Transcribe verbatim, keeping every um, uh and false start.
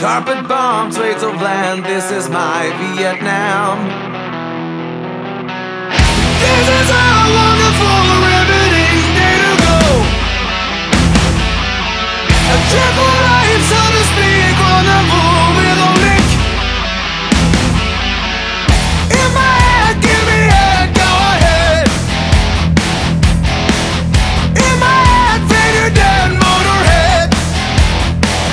Carpet bombs, waves of land, this is my Vietnam.